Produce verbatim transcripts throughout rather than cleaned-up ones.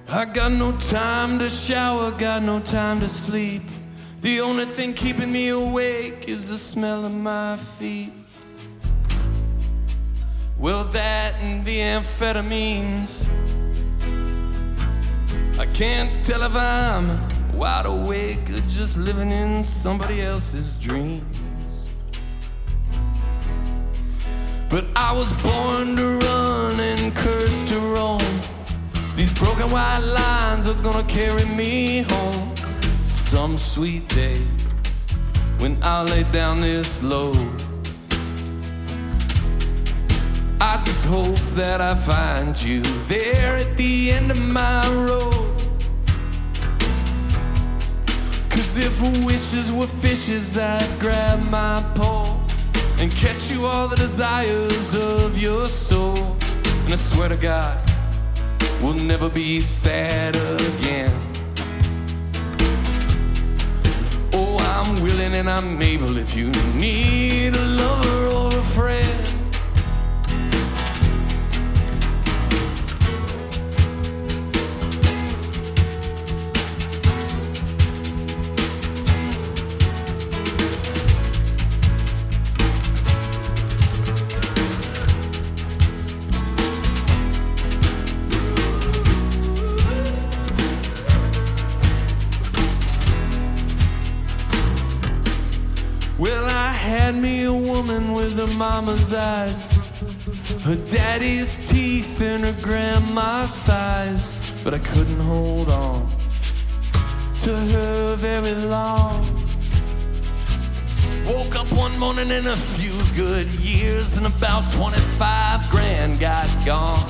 I got no time to shower, got no time to sleep. The only thing keeping me awake is the smell of my feet. Well, that and the amphetamines. I can't tell if I'm wide awake or just living in somebody else's dreams. But I was born to run and cursed to roam. These broken white lines are gonna carry me home some sweet day when I lay down this load. I just hope that I find you there at the end of my road. 'Cause if wishes were fishes, I'd grab my pole and catch you all the desires of your soul. And I swear to God, we'll never be sad again. Oh, I'm willing and I'm able if you need a lover or a friend. Well, I had me a woman with her mama's eyes, her daddy's teeth and her grandma's thighs. But I couldn't hold on to her very long. Woke up one morning and a few good years and about twenty-five grand got gone.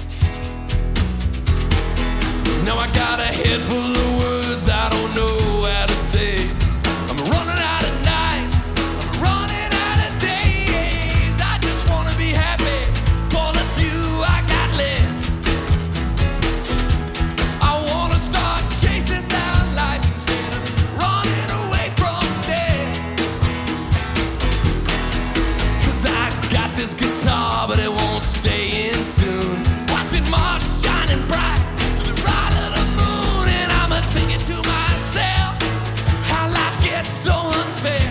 Now I got a head full of words I don't know how to say. I'm running out of nights, I'm running out of days. I just wanna be happy for the few I got left. I wanna start chasing down life instead of running away from death. 'Cause I got this guitar but it won't stay in tune. Watching Mars shining bright to the right of the moon, and I'm a thinking to myself how life gets so unfair.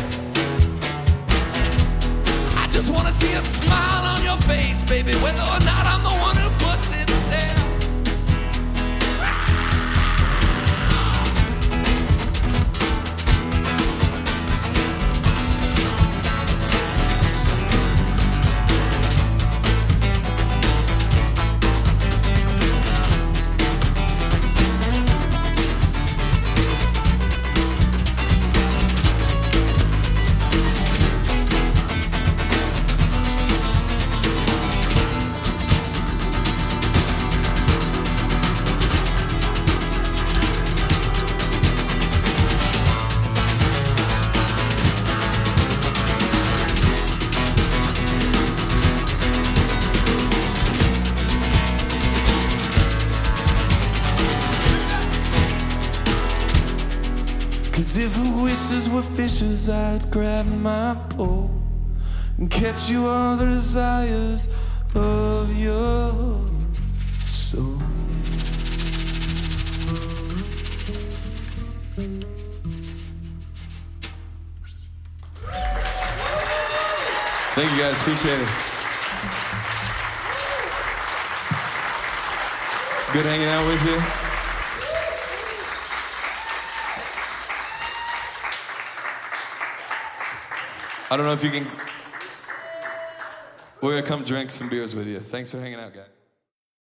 I just wanna see a smile on your face, baby, whether or not I'm the one who puts it there. Cause if wishes were fishes, I'd grab my pole and catch you all the desires of your soul. Thank you guys, appreciate it. Good hanging out with you. I don't know if you can... We're gonna come drink some beers with you. Thanks for hanging out, guys.